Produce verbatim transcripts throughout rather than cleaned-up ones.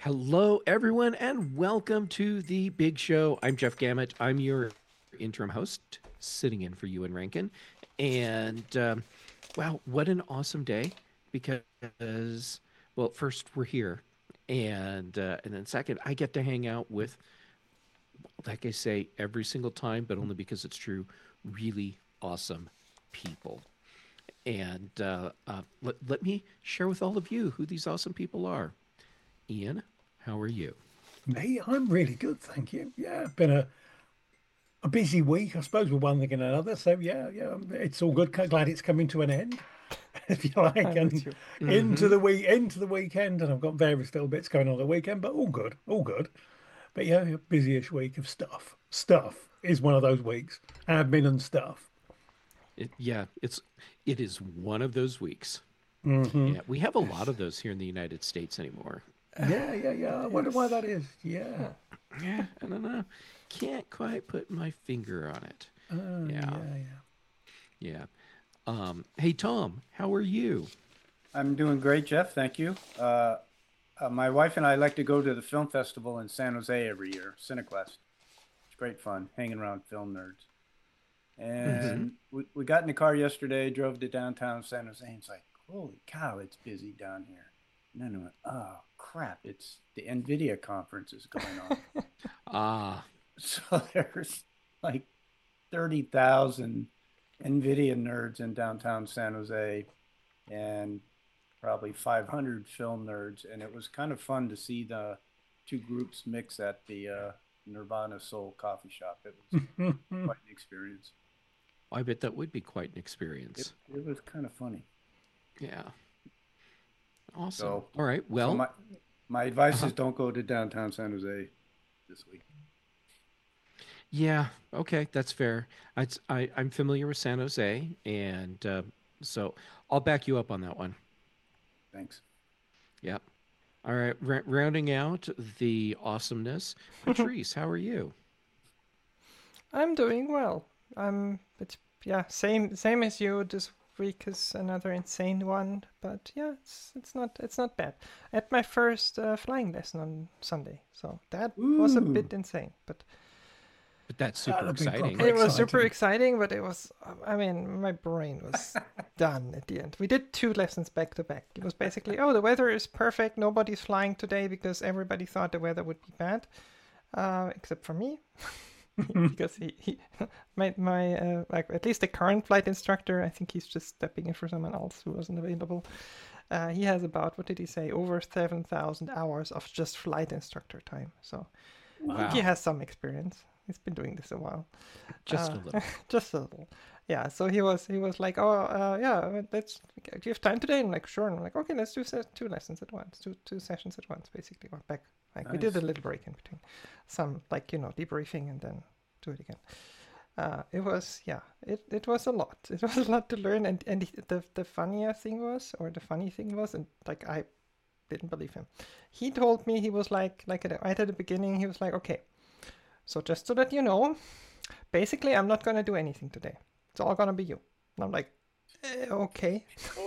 Hello, everyone, and welcome to the Big Show. I'm Jeff Gamet. I'm your interim host, sitting in for Ewan Rankin. And um, wow, what an awesome day! Because, well, first we're here, and uh, and then second, I get to hang out with, like I say, every single time, but only because it's true, really awesome people. And uh, uh, let, let me share with all of you who these awesome people are. Ian, how are you? Me, I'm really good, thank you. Yeah, been a, a busy week, I suppose, with one thing and another. So yeah, yeah, it's all good. Glad it's coming to an end, if you like, I'm with and you. into Mm-hmm. the week, into the weekend. And I've got various little bits going on the weekend, but all good, all good. But yeah, a busyish week of stuff. Stuff is one of those weeks. Admin and stuff. It, yeah, it's it is one of those weeks. Hmm. Yeah, we have a lot of those here in the United States anymore. Yeah, yeah, yeah. I wonder why Yes. that is. Yeah. Huh. Yeah, I don't know. Can't quite put my finger on it. Oh, Yeah, yeah, yeah. yeah. Um, hey Tom, how are you? I'm doing great, Jeff. Thank you. Uh, uh, my wife and I like to go to the film festival in San Jose every year, CineQuest. It's great fun hanging around film nerds. Mm-hmm. And we, we got in the car yesterday, drove to downtown San Jose, and it's like, holy cow, it's busy down here. And then I went, oh crap, it's the NVIDIA conference is going on. Ah, So there's like thirty thousand NVIDIA nerds in downtown San Jose, and probably five hundred film nerds, and it was kind of fun to see the two groups mix at the uh, Nirvana Soul coffee shop. It was quite an experience. I bet that would be quite an It experience. it was kind of funny. Yeah, awesome. So All right, so well, my my advice uh-huh. is don't go to downtown San Jose this week. Yeah, okay, that's fair. I, I I'm familiar with San Jose, and uh, so I'll back you up on that one. Thanks. Yep. All right, ra- rounding out the awesomeness, Patrice, how are you? I'm doing well. I'm it's yeah, same same as you. This week is another insane one, but yeah, it's it's not it's not bad. I had my first uh, flying lesson on Sunday, so that was a Ooh. bit insane, but But that's super That'll be proper exciting. it was super exciting. exciting. But it was, I mean, my brain was done at the end. We did two lessons back to back. It was basically, oh, the weather is perfect. Nobody's flying today because everybody thought the weather would be bad, uh, except for me. Because he, he my my uh, like at least the current flight instructor, I think he's just stepping in for someone else who wasn't available. Uh, he has about, what did he say, over seven thousand hours of just flight instructor time. So I think he Wow, has some experience. He's been doing this a while. just uh, a little. just a little. Yeah, so he was he was like, oh, uh, yeah, let's, do you have time today? And I'm like, sure. And I'm like, okay, let's do se- two lessons at once, two two sessions at once, basically. Or back, like, we did a Nice. little break in between, some, like, you know, debriefing, and then do it again. Uh, it was, yeah, it, it was a lot. It was a lot to learn, and and the the funnier thing was, or the funny thing was, and like I didn't believe him. He told me, he was like like at, right at the beginning, he was like, okay, so just so that you know, basically, I'm not gonna do anything today. It's all gonna be you. And I'm like, eh, okay.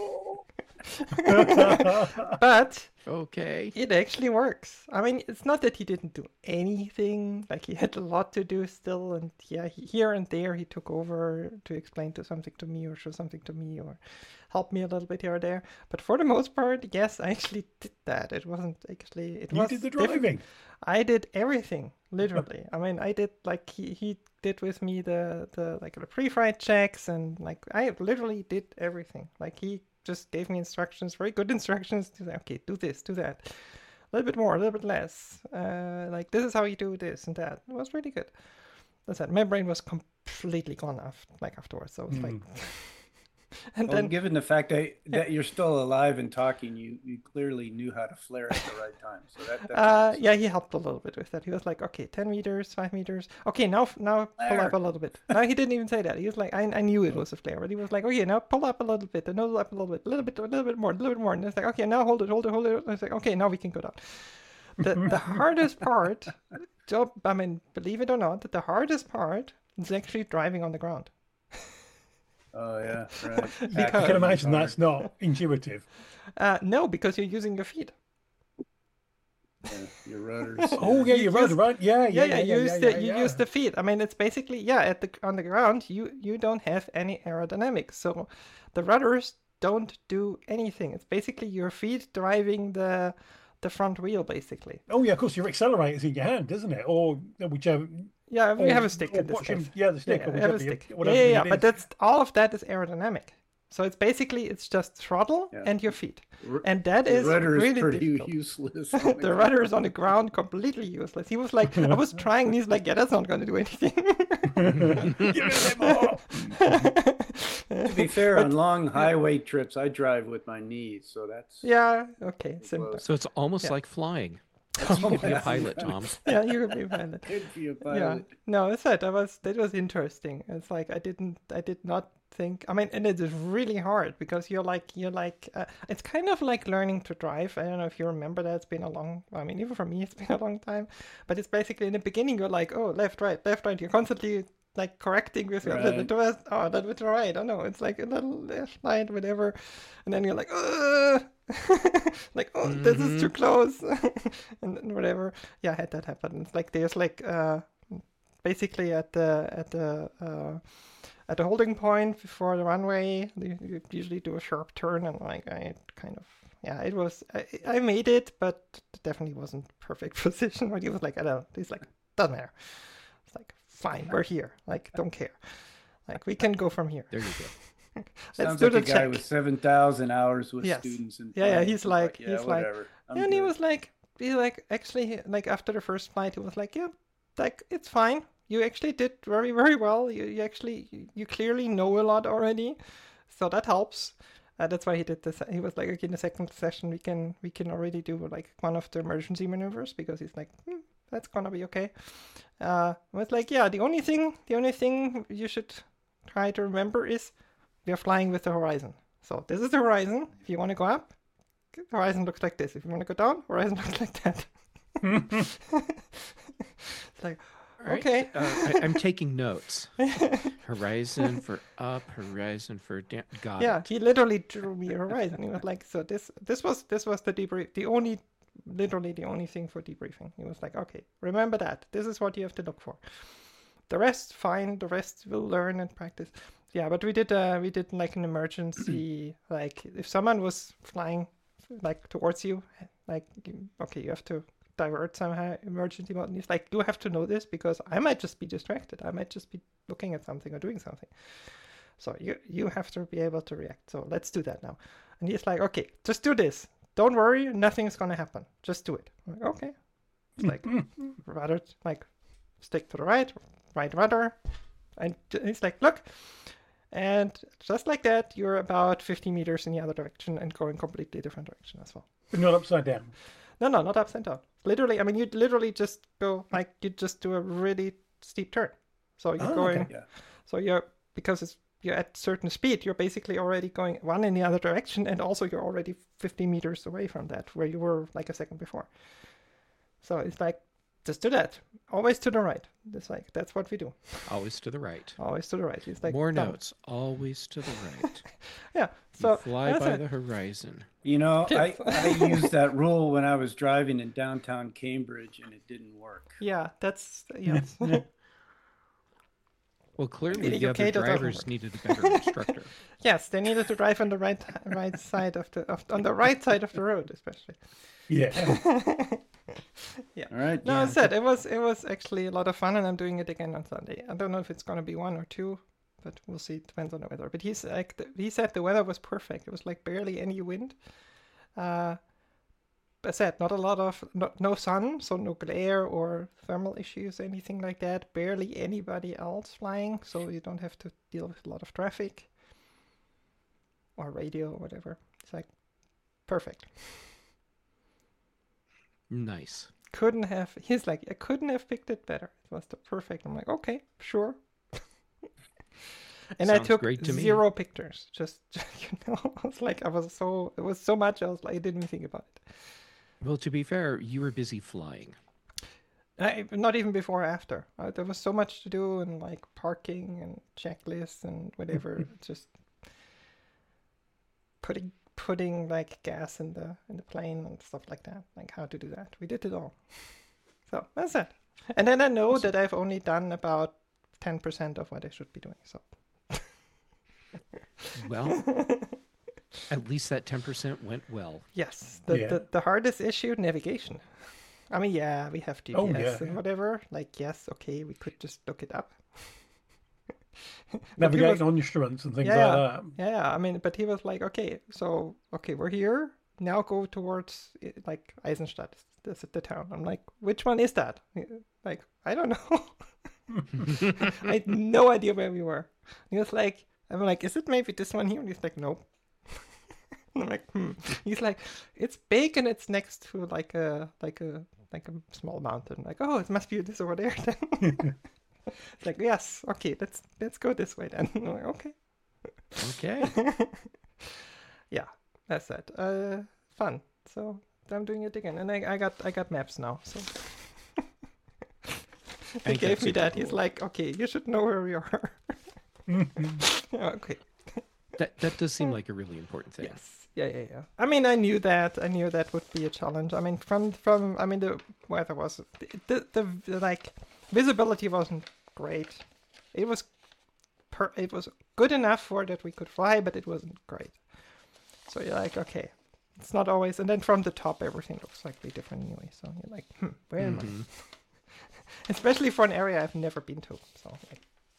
But Okay. it actually works. I mean, it's not that he didn't do anything. Like, he had a lot to do still, and yeah, he, here and there he took over to explain to something to me, or show something to me, or help me a little bit here or there. But for the most part, yes, I actually did that. It wasn't actually. It You did was the difficult. driving. I did everything, literally. I mean, I did, like, he, he did with me the the like the pre-flight checks, and like I literally did everything. Like, he just gave me instructions, very good instructions to say, okay, do this, do that, a little bit more, a little bit less. Uh, like, this is how you do this and that. It was really good. That's it. My brain was completely gone off, like, afterwards. So I was like, Hmm. and Well, then given the fact that yeah. that you're still alive and talking, you you clearly knew how to flare at the right time. So that that's Uh, nice. yeah, he helped a little bit with that. He was like, okay, ten meters, five meters. Okay, now now pull up a Flare. little bit. No, he didn't even say that. He was like, I, I knew it was a flare, but he was like, okay, now pull up a little bit, and pull up a little bit, a little bit, a little bit more, a little bit more. And it's like, okay, now hold it, hold it, hold it. And it's like, okay, now we can go down. The the hardest part, so, I mean, believe it or not, the hardest part is actually driving on the ground. Oh yeah, right. I can Because Accident is imagine hard. that's not intuitive. uh, no, because you're using your feet. uh, your rudders. Oh yeah, You you're right, use- right? Yeah, Yeah, yeah, yeah, yeah. use yeah, the yeah, you yeah. use the feet. I mean, it's basically yeah, at the on the ground you you don't have any aerodynamics, so the rudders don't do anything. It's basically your feet driving the the front wheel, basically. Oh yeah, of course, your accelerator's in your hand, isn't it? Or whichever. Yeah, we or- have a stick or in this pushing- case. Yeah, the stick yeah, or we have whichever. a you- stick. Yeah, whatever yeah, yeah, it but is. that's all of that is aerodynamic. So it's basically it's just throttle Yeah. and your feet, R- and that the is rudder is really pretty difficult. useless. The rudder is on the ground, completely useless. He was like, I was trying. And he's like, yeah, that's not going to do anything. Give it a bit more. To be fair, on long highway trips, I drive with my knees, so that's Yeah. Okay. Simple. Close. So it's almost Yeah. like flying. You could be a pilot, Tom. Yeah, you could be pilot. Could be a Yeah. pilot. No, it's it. That was that was interesting. It's like I didn't, I did not think. I mean, and it is really hard because you're like, you're like, uh, it's kind of like learning to drive. I don't know if you remember that. It's been a long. I mean, even for me, it's been a long time. But it's basically in the beginning, you're like, oh, left, right, left, right. You're constantly like correcting with your little Right. to left, oh, that with the right. Oh no, it's like a little left, right, whatever. And then you're like, Ugh! like, oh, this is too close, and then whatever. Yeah, I had that happen. It's like there's like uh, basically at the at the uh, at the holding point before the runway, you, you usually do a sharp turn, and like I kind of yeah, it was I, I made it, but it definitely wasn't perfect position. But he was like, I don't. He's like, doesn't matter. It's like fine, we're here. Like, don't care. Like, we can go from here. There you go. Let's Sounds do like the a guy check. with seven thousand hours with Yes. students. And Yeah, yeah, flying. he's like- yeah, he's like- whatever. I'm and he good. was like, he like actually like after the first flight, he was like, yeah, like it's fine. You actually did very very well. You, you actually you, you clearly know a lot already, so that helps. Uh, that's why he did this. He was like, okay, in the second session we can we can already do like one of the emergency maneuvers because he's like, hmm, that's gonna be okay. Uh, I was like, yeah, the only thing the only thing you should try to remember is we are flying with the horizon. So this is the horizon. If you want to go up, the horizon looks like this. If you want to go down, horizon looks like that. It's like, All right. okay. Uh, I, I'm taking notes. Horizon for up, horizon for down. Got Yeah, it. he literally drew me a horizon. He was like, so this this was this was the debrief, the only, literally the only thing for debriefing. He was like, okay, remember that. This is what you have to look for. The rest, fine. The rest will learn and practice. Yeah, but we did uh we did like an emergency, like if someone was flying like towards you, like you- okay, you have to divert somehow emergency mode. And he's like, you have to know this because I might just be distracted. I might just be looking at something or doing something. So you you have to be able to react. So let's do that now. And he's like, okay, just do this. Don't worry, nothing's gonna happen. Just do it. I'm like, okay. It's like rudder, like stick to the right, right rudder. And he's like, look. And just like that, you're about fifty meters in the other direction and going completely different direction as well. But not upside down. No, no, not upside down. Literally, I mean, you literally just go like you just do a really steep turn. So you're Oh, going. okay. Yeah. So you're because it's you're at certain speed. You're basically already going one in the other direction, and also you're already fifty meters away from that where you were like a second before. So it's like just do that. Always to the right. It's like that's what we do. Always to the right. Always to the right. It's like More done. notes. Always to the right. Yeah. You So fly that's by it. the horizon. You know, I, Yes. I used that rule when I was driving in downtown Cambridge, and it didn't work. Yeah, that's yes. Well, clearly In the the U K, other that doesn't drivers work. needed a better instructor. Yes, they needed to drive on the right right side of the of, on the right side of the road, especially. Yeah. All right. No, Yeah. I said it was it was actually a lot of fun, and I'm doing it again on Sunday. I don't know if it's gonna be one or two, but we'll see. It depends on the weather. But he's like the, he said the weather was perfect. It was like barely any wind. Uh, I said not a lot of no, no sun, so no glare or thermal issues, anything like that. Barely anybody else flying, so you don't have to deal with a lot of traffic or radio or whatever. It's like perfect. Nice. Couldn't have. He's like, I couldn't have picked it better. It was the perfect. I'm like, okay, sure. And I Sounds took great to me. zero pictures. Just you know, I was like, I was so it was so much. I was like, I didn't even think about it. Well, to be fair, you were busy flying. I, not even before or after. Uh, there was so much to do and like parking and checklists and whatever. Just putting putting like gas in the in the plane and stuff like that, like how to do that. We did it all. So that's it. And then I know that I've only done about ten percent of what I should be doing. So Well, at least that ten percent went well. yes, the, Yeah. the the hardest issue, navigation. I mean, yeah, we have G P S Oh, yeah, and yeah. whatever. Like, yes, okay, we could just look it up. But he Navigating was- on instruments and things Yeah, like that. Yeah, yeah, I mean, but he was like, okay, so okay, we're here now. Go towards uh, like Eisenstadt, this is the town. I'm like, which one is that? Like, I don't know. I had no idea where we were. He was like, I'm like, is it maybe this one here? And he's like, nope. And I'm like, hmm. He's like, it's big and it's next to like a like a like a small mountain. Like, oh, it must be this over there then. It's like, yes, okay, let's let's go this way then. I'm like, okay. Okay. Yeah, that's it. Uh, fun. So I'm doing it again, and I, I got I got maps now. So he think gave that's me super that. He's cool. like, okay, you should know where we are. Yeah, okay. That that does seem like a really important thing. Yes. Yeah, yeah, yeah. I mean, I knew that. I knew that would be a challenge. I mean, from from I mean, the weather was the the, the like visibility wasn't great. It was per, it was good enough for that we could fly, but it wasn't great. So you're like, okay, it's not always. And then from the top, everything looks slightly different anyway. So you're like, hmm, where am Mhm. I? Especially for an area I've never been to. So like,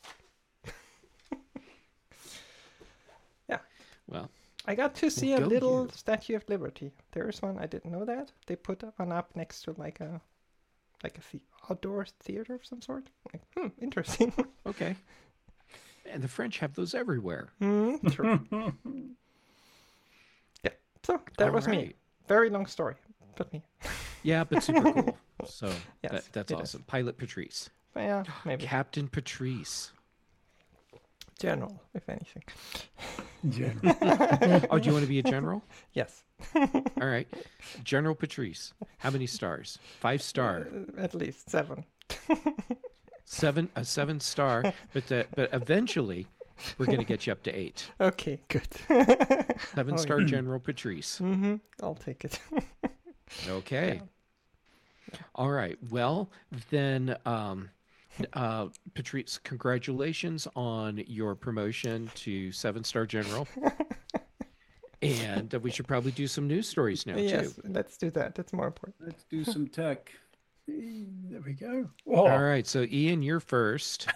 Well, I got to see a go little you. Statue of Liberty. There is one. I didn't know that. They put one up next to like a like a the- outdoor theater of some sort. Like, hmm, interesting. okay. And the French have those everywhere. Hmm, true. Yeah. So that All was me. right. Very long story, but me. Yeah, but super cool. So Yes, that, that's it is. awesome. Pilot Patrice. But yeah, maybe Captain Patrice. general, if anything. General. Oh, do you want to be a general? Yes, All right. General Patrice. How many stars? Five star. uh, at least seven. Seven a seven star. But the, but eventually we're gonna get you up to eight. Okay, good. Seven Oh, star General Patrice. Mm-hmm. I'll take it. Okay. All right. Well, then, um, uh, Patrice, congratulations on your promotion to seven star general. And uh, we should probably do some news stories now, Yes, too. let's do that. That's more important. Let's do some tech. There we go. All Oh, right. So, Ian, you're first.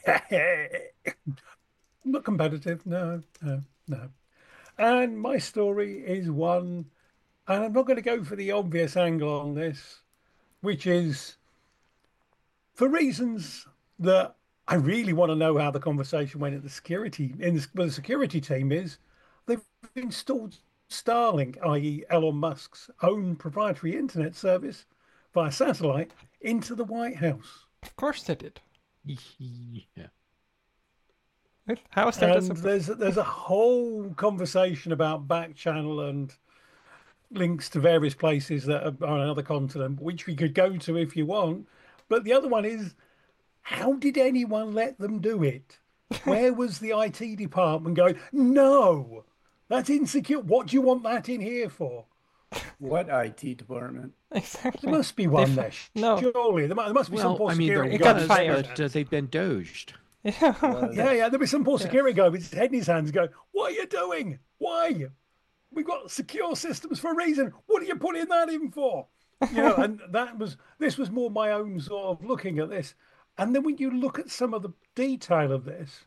not competitive. No, no, no. And my story is one, and I'm not going to go for the obvious angle on this, which is for reasons that I really want to know how the conversation went at the security in the, with the security team is they've installed Starlink, that is. Elon Musk's own proprietary internet service via satellite into the White House. Of course they did. Yeah. How is that a And surprise? there's there's a whole conversation about back channel and links to various places that are on another continent, which we could go to if you want. But the other one is, how did anyone let them do it? Where was the I T department going, no, that's insecure. What do you want that in here for? What I T department? Exactly. There must be one fi- there. no. Surely. There must, there must be some Well, poor I mean, there security It got was, guy. fired. but uh, they've been doged. Yeah. Was- Yeah, yeah, there'll be some poor security guy with his head in his hands going, what are you doing? Why? We've got secure systems for a reason. What are you putting that in for? You know, and that was, this was more my own sort of looking at this. And then when you look at some of the detail of this,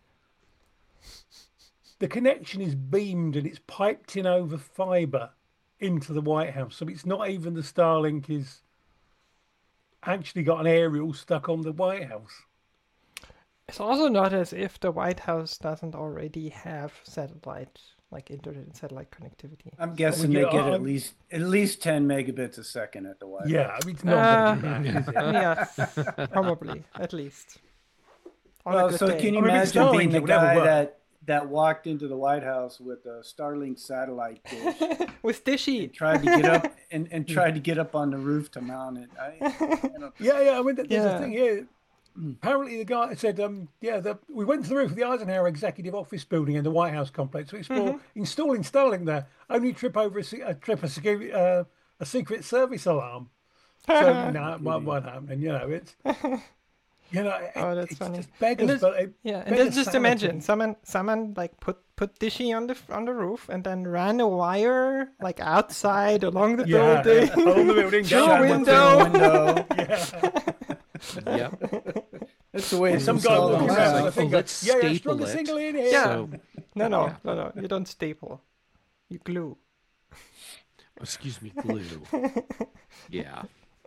the connection is beamed and it's piped in over fiber into the White House. So it's not even the Starlink is actually got an aerial stuck on the White House. It's also not as if the White House doesn't already have satellite, like internet and satellite connectivity. I'm guessing you they know, get at I'm- least at least ten megabits a second at the White Yeah, House. I mean, it's not going to Uh, do that, is it? Yeah, probably, at least. On a Well, good so day. can you I mean, if it's imagine Starlink, being it the would never guy work. that that walked into the White House with a Starlink satellite dish, With Dishy. tried to get up and, and tried to get up on the roof to mount it? I, I don't, Yeah, yeah. I mean, there's Yeah. a thing here. apparently the guy said, um, yeah, the, we went to the roof of the Eisenhower Executive Office building in the White House complex to explore installing Starlink there. Only trip over a, se- a trip a security, uh, a Secret Service alarm. So no, what what happening? You know, it's you know, it, Oh, that's it's funny. just And beggars, this- but it Yeah, and beggars then just sanity. imagine someone someone like put put Dishy on the on the roof and then ran a wire like outside along the Yeah, building. along the building, Through down a the window. window. Yeah, Yep. That's the way to some guy install walking It's around like, with a oh, finger. let's Yeah, yeah, staple strung a it. single in here. Yeah. So, No, no, Yeah. no, no. You don't staple. You glue. excuse me, glue. Yeah.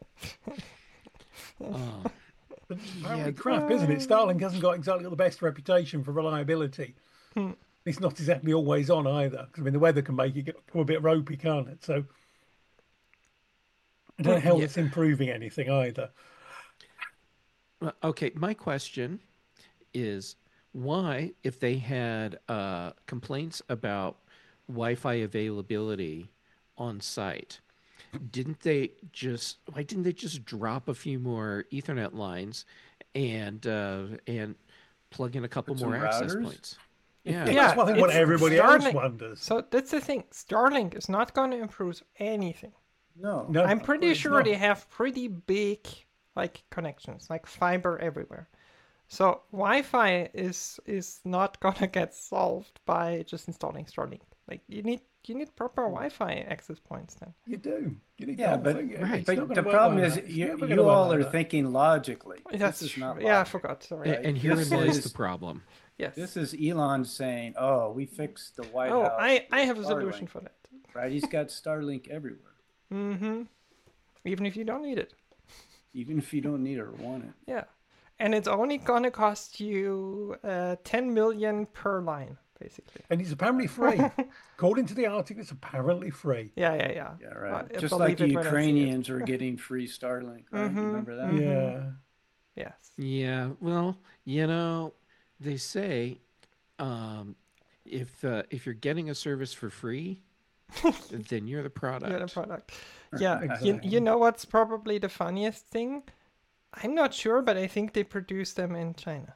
Oh, But Yeah, apparently th- crap, isn't it? Starlink hasn't got exactly the best reputation for reliability. Hmm. It's not exactly always on either. 'Cause, I mean, the weather can make it get a bit ropey, can't it? So I don't know how Yeah. it's improving anything either. well, okay. My question is why, if they had uh, complaints about Wi-Fi availability on site, didn't they just why didn't they just drop a few more Ethernet lines and uh, and plug in a couple Put some more access routers? points? Yeah. Yeah, Yeah, that's what, I think what it's everybody else Starlink. wonders. So that's the thing. Starlink is not going to improve anything. No. No, I'm of pretty course sure not. they have pretty big like connections, like fiber everywhere. So Wi-Fi is is not gonna get solved by just installing Starlink. Like you need you need proper Wi-Fi access points then. You do. You need Yeah, the whole but, thing. It's right. not but gonna the work problem like is that. It's you, never you gonna work all like are that. thinking logically. That's this is true. not Yeah, I logical. forgot. Sorry. A- And herein This lies is- the problem. Yes. This is Elon saying, "Oh, we fixed the White oh, House." I I with have a solution Starlink." for that. Right? He's got Starlink everywhere, Mm-hmm. Even if you don't need it. even if you don't need it or want it. Yeah. And it's only gonna cost you uh, ten million per line, basically. And it's apparently free. According to the article, it's apparently free. Yeah, yeah, yeah. Yeah, right. I Just believe like the it when I see it. Ukrainians are getting free Starlink, right? Mhm, You remember that? mhm. Yeah. Yes. Yeah, well, you know, they say um, if uh, if you're getting a service for free, then you're the product. Yeah, the product. Yeah. You, Exactly. you know what's probably the funniest thing? I'm not sure, but I think they produce them in China.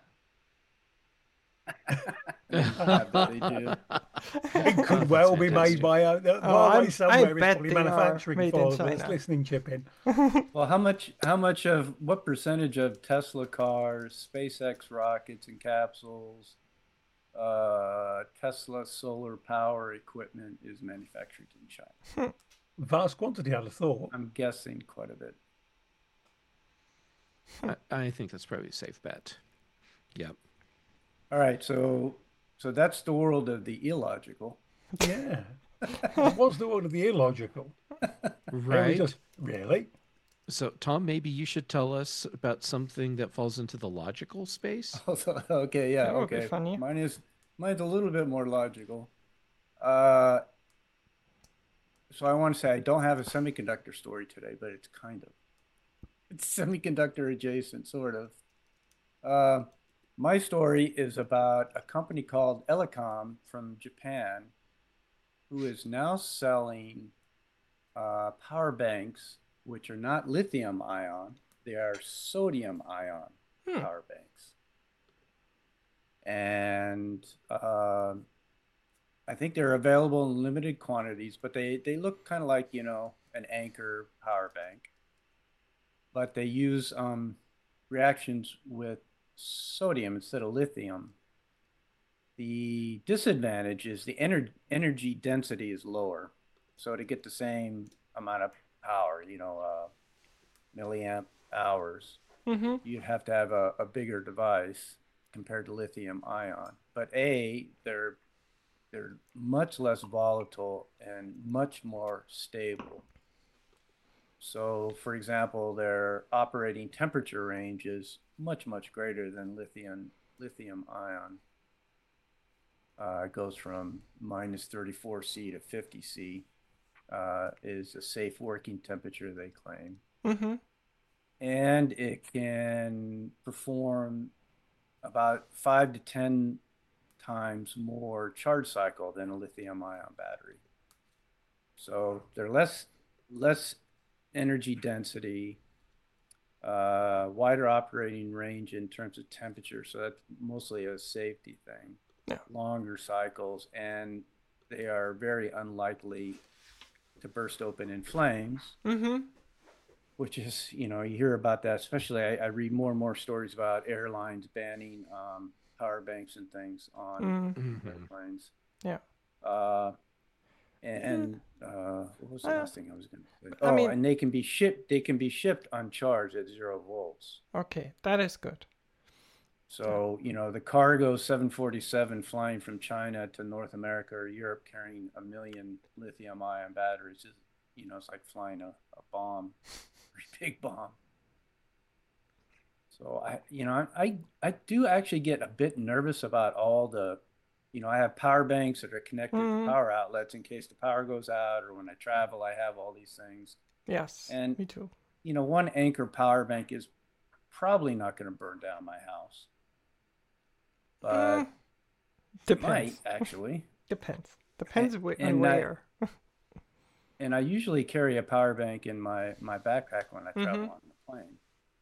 I bet they do. It could well be made fantastic. by uh, the Oh, I'm- Huawei somewhere. I It's bet probably they are manufacturing made for in them. It's China. listening chip in. Well, how much? How much of what percentage of Tesla cars, SpaceX rockets and capsules, uh, Tesla solar power equipment is manufactured in China? Vast quantity, I'd have thought. I'm guessing quite a bit. I, I think that's probably a safe bet. Yep. All right, so so that's the world of the illogical. Yeah. What's the word of the illogical? Can we Right. Just really? So, Tom, maybe you should tell us about something that falls into the logical space. Okay, yeah, That would be okay. funny. Mine is mine's a little bit more logical. Uh, so I want to say I don't have a semiconductor story today, but it's kind of it's semiconductor adjacent, sort of. Uh, my story is about a company called Elecom from Japan, who is now selling uh, power banks, which are not lithium ion, they are sodium ion Hmm. power banks. And uh, I think they're available in limited quantities, but they, they look kind of like, you know, an Anchor power bank. But they use um, reactions with sodium instead of lithium. The disadvantage is the ener- energy density is lower. So to get the same amount of power, you know, uh, milliamp hours, Mm-hmm. you'd have to have a, a bigger device compared to lithium ion. But A, they're they're much less volatile and much more stable. So, for example, their operating temperature range is much, much greater than lithium lithium ion. Uh, it goes from minus thirty-four C to fifty C uh, is a safe working temperature, they claim. Mm-hmm. And it can perform about five to ten times more charge cycle than a lithium ion battery. So they're less less energy density, uh, wider operating range in terms of temperature. So that's mostly a safety thing. Yeah. Longer cycles, and they are very unlikely to burst open in flames. Mm-hmm. Which is, you know, you hear about that, especially I, I read more and more stories about airlines banning um, power banks and things on Mm. Mhm. airplanes. Yeah. Uh, and uh, what was the Uh, last thing I was going to say? I Oh, mean- and they can be shipped. They can be shipped uncharged at zero volts. Okay, that is good. So, you know, the cargo seven forty-seven flying from China to North America or Europe carrying a million lithium ion batteries is, you know, it's like flying a, a bomb, pretty big bomb. So I, you know, I, I do actually get a bit nervous about all the, you know, I have power banks that are connected Mhm. to power outlets in case the power goes out, or when I travel, I have all these things. Yes, And- me too. You know, one Anchor power bank is probably not going to burn down my house, but Mm, it might Depends. actually. Depends. Depends And- wh- on and I- where. And I usually carry a power bank in my, my backpack when I travel Mhm. on the plane.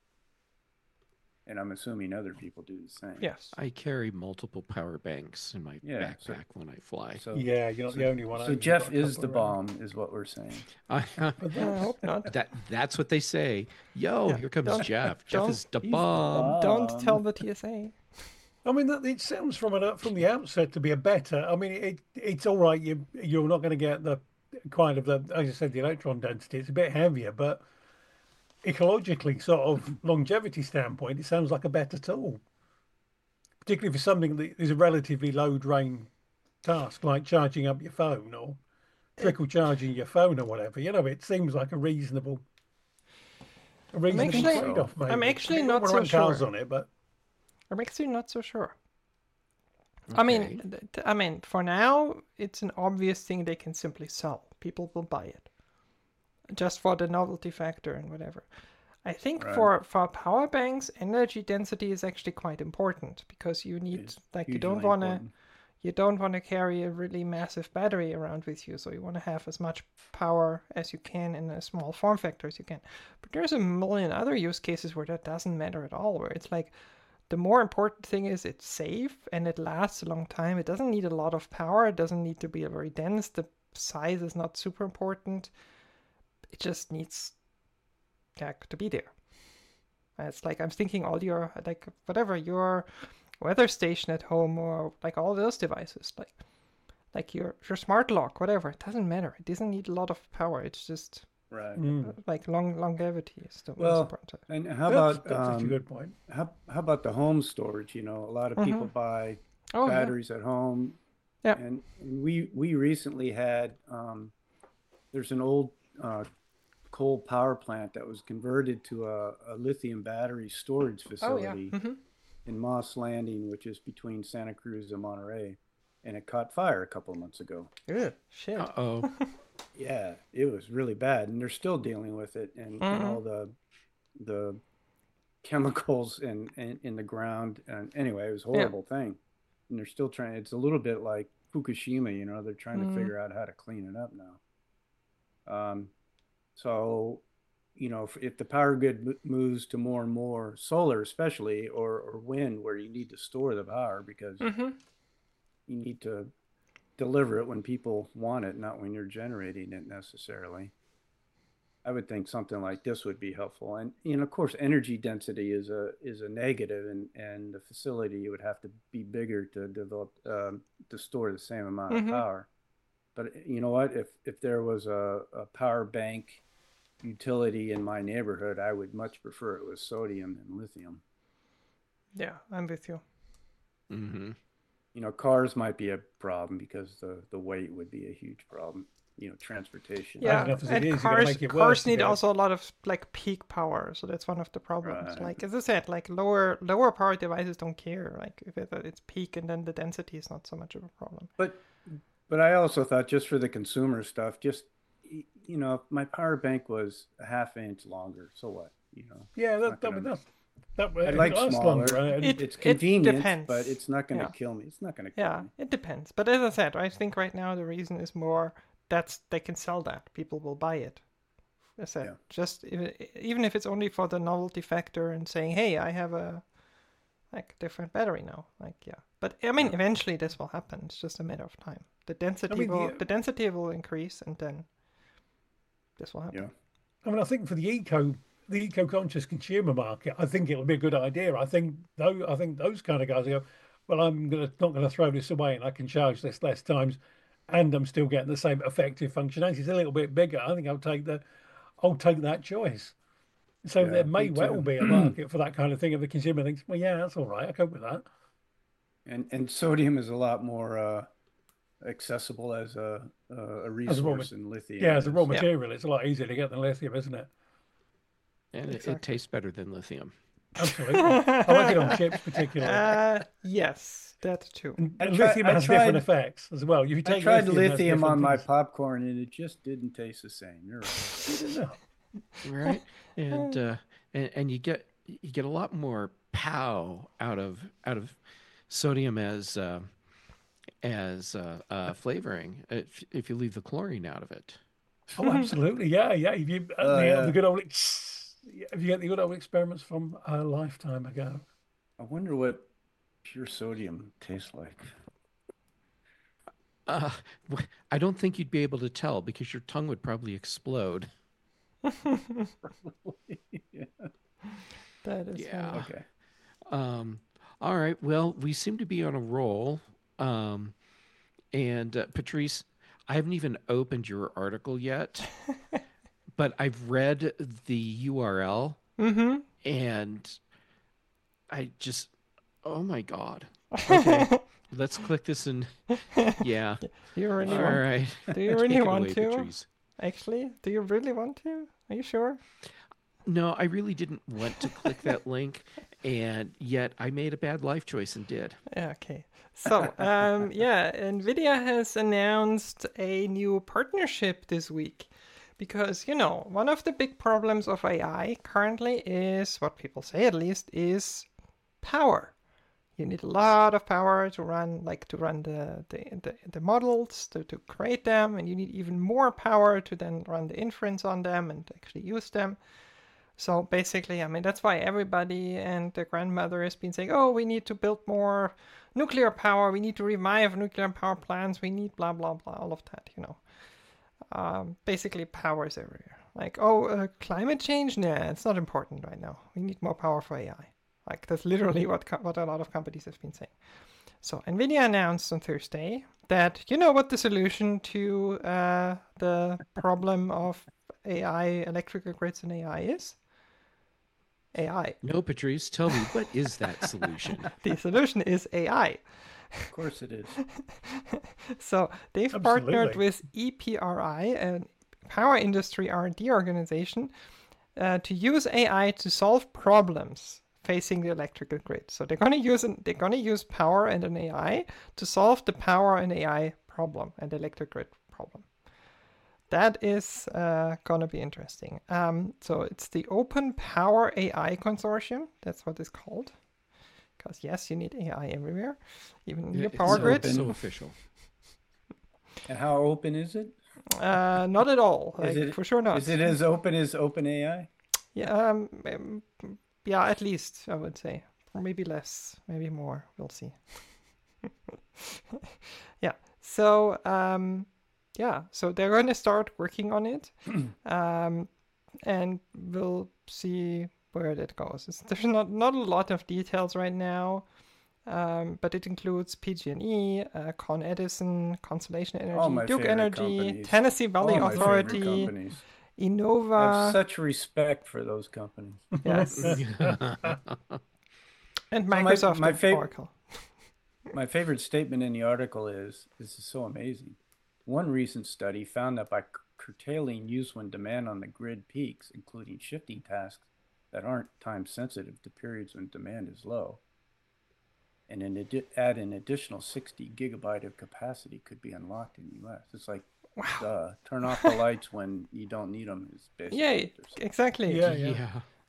And I'm assuming other people do the same. Yes. I carry multiple power banks in my Yeah, so- backpack when I fly. So, Yeah, you're not so, the only one. so I've got Jeff a is couple the around. bomb, is what we're saying. I, But I that's, hope not. that that's what they say. Yo, Yeah, here comes don't- Jeff. Jeff don't- is the He's the bomb. Don't bomb. tell the T S A. I mean, that- it sounds from an, from the outset to be a better. I mean, it it's all right. You you're not going to get the kind of the, as I said, the electron density. It's a bit heavier, but ecologically, sort of longevity standpoint, it sounds like a better tool. Particularly for something that is a relatively low drain task, like charging up your phone or trickle charging your phone or whatever. You know, it seems like a reasonable, a reasonable actually- trade-off. Maybe. I'm actually I mean, not we're so on cars sure. on it, but I'm actually not so sure. I mean, Okay. th- th- I mean, for now, it's an obvious thing they can simply sell. People will buy it, just for the novelty factor and whatever. I think Right. for for power banks, energy density is actually quite important because you need It's like you hugely don't want to important. you don't want to carry a really massive battery around with you, so you want to have as much power as you can in a small form factor as you can. But there's a million other use cases where that doesn't matter at all, where it's like the more important thing is it's safe and it lasts a long time. It doesn't need a lot of power. It doesn't need to be very dense. The size is not super important. It just needs like, to be there. And it's like I'm thinking all your like whatever your weather station at home or like all those devices like like your your smart lock, whatever. It doesn't matter. It doesn't need a lot of power. It's just Right. mm, like long longevity is the most Well, important. And how that's, about that's such a um, good point. how how about the home storage? You know, a lot of people buy Oh yeah. batteries at home. Yeah. And, and we we recently had um, there's an old uh, coal power plant that was converted to a, a lithium battery storage Oh yeah. facility hmm in Moss Landing, which is between Santa Cruz and Monterey, and it caught fire a couple of months ago. Shit. Uh oh. Yeah, it was really bad, and they're still dealing with it, and, and Mhm. all the the chemicals in, in in the ground. And anyway, it was a horrible thing, and they're still trying. It's a little bit like Fukushima, you know. They're trying Mhm. to figure out how to clean it up now. Um, so, you know, if, if the power grid mo- moves to more and more solar, especially or or wind, where you need to store the power because hmm you need to deliver it when people want it, not when you're generating it necessarily. I would think something like this would be helpful. And, you know, of course, energy density is a is a negative, and and the facility would have to be bigger to develop um, to store the same amount Mhm. of power. But you know what? If if there was a, a power bank utility in my neighborhood, I would much prefer it with sodium than lithium. Yeah, I'm with you. Mm-hmm. You know, cars might be a problem because the the weight would be a huge problem. You know, transportation. Yeah, enough as it and is, you're gonna cars make it cars worse need if you- also a lot of like peak power, so that's one of the problems. Right. Like as I said, like lower lower power devices don't care. Like if it, it's peak and then the density is not so much of a problem. But but I also thought just for the consumer stuff, just y- you know, if my power bank was a half inch longer, so what? You know, Yeah, not that, that, gonna- that's that I'd it like lasts smaller. longer. and- It- it's convenient, depends. but it's not going to Yeah. kill me. It's not going to kill Yeah, me. it depends. But as I said, I think right now the reason is more that's they can sell that. People will buy it I said, Yeah. just if, even if it's only for the novelty factor and saying, hey, I have a like different battery now. Like, yeah. But I mean, Yeah. eventually this will happen. It's just a matter of time. The density mean, will the- the density will increase, and then this will happen. Yeah. I mean, I think for the eco, the eco-conscious consumer market, I think it'll be a good idea. I think though, I think those kind of guys go, well, I'm gonna not going to throw this away, and I can charge this less times, and I'm still getting the same effective functionality. It's a little bit bigger. I think I'll take the, I'll take that choice. So Yeah, there may me well too. be a market for that kind of thing. If the consumer thinks, well, yeah, that's all right, I cope with that. And and sodium is a lot more uh, accessible as a a, a As a raw resource ma- than lithium. Yeah, as a raw is. material, it's a lot easier to get than lithium, isn't it? And it, it Exactly. tastes better than lithium. Absolutely. I like it on chips particularly. Uh, yes, that too. And I and try- lithium I has tried- different effects as well. If you I take tried lithium, it has lithium on different my things. popcorn and it just didn't taste the same. You're right. Right, and uh, and and you get you get a lot more pow out of out of sodium as uh, as uh, uh, flavoring if if you leave the chlorine out of it. Oh, absolutely. Yeah, yeah. If you uh, Oh, the, yeah. the good old, ex- if you get the good old experiments from a lifetime ago. I wonder what pure sodium tastes like. Uh, wh- I don't think you'd be able to tell because your tongue would probably explode. Yeah. That is Yeah. funny. Okay. Um, all right. Well, we seem to be on a roll. Um, and uh, Patrice, I haven't even opened your article yet, but I've read the U R L Mm-hmm. and I just, oh my God. Okay, let's click this and yeah. You really All want? right. Do you Take really it want away, to? Patrice. Actually, do you really want to? Are you sure? No, I really didn't want to click that link, and yet I made a bad life choice and did. Yeah, okay. So, um, yeah, NVIDIA has announced a new partnership this week because, you know, one of the big problems of A I currently is, what people say at least, is power. You need a lot of power to run, like to run the, the, the, the models, to, to create them, and you need even more power to then run the inference on them and actually use them. So basically, I mean, that's why everybody and their grandmother has been saying, oh, we need to build more nuclear power, we need to revive nuclear power plants, we need blah, blah, blah, all of that, you know. Um, basically, power is everywhere. Like, oh, uh, climate change? Nah, it's not important right now. We need more power for A I. Like, that's literally what co- what a lot of companies have been saying. So, NVIDIA announced on Thursday that, you know what the solution to uh, the problem of A I, electrical grids and A I is? A I. No, Patrice, tell me, what is that solution? The solution is A I. Of course it is. So they've partnered Absolutely. with E P R I, a power industry R and D organization, uh, to use A I to solve problems facing the electrical grid. So they're going to use an, they're going to use power and an A I to solve the power and A I problem and electric grid problem. That is uh, going to be interesting. Um, so it's the Open Power A I Consortium. That's what it's called. Because yes, you need A I everywhere, even in your It's power so- grid. So official. And how open is it? Uh, not at all. Like, Is it- for sure not. Is it as open as OpenAI? Yeah, um, um, yeah, at least I would say, or maybe less, maybe more. We'll see. Yeah. So, um, yeah. So they're going to start working on it, um, and we'll see where that goes. It's, there's not not a lot of details right now. Um, but it includes P G and E, uh, Con Edison, Constellation Energy, All my Duke favorite Energy, companies. Tennessee Valley All my favorite Authority, companies. I have Innova, such respect for those companies. yes, and my- Microsoft my and fav- Oracle. My favorite statement in the article is, this is so amazing. One recent study found that by c- curtailing use when demand on the grid peaks, including shifting tasks that aren't time sensitive to periods when demand is low, and an addi- add an additional sixty gigabyte of capacity could be unlocked in the U S. It's like, Wow. duh, turn off the lights when you don't need them is basically Yay, what they're saying. exactly. Yeah, yeah. yeah.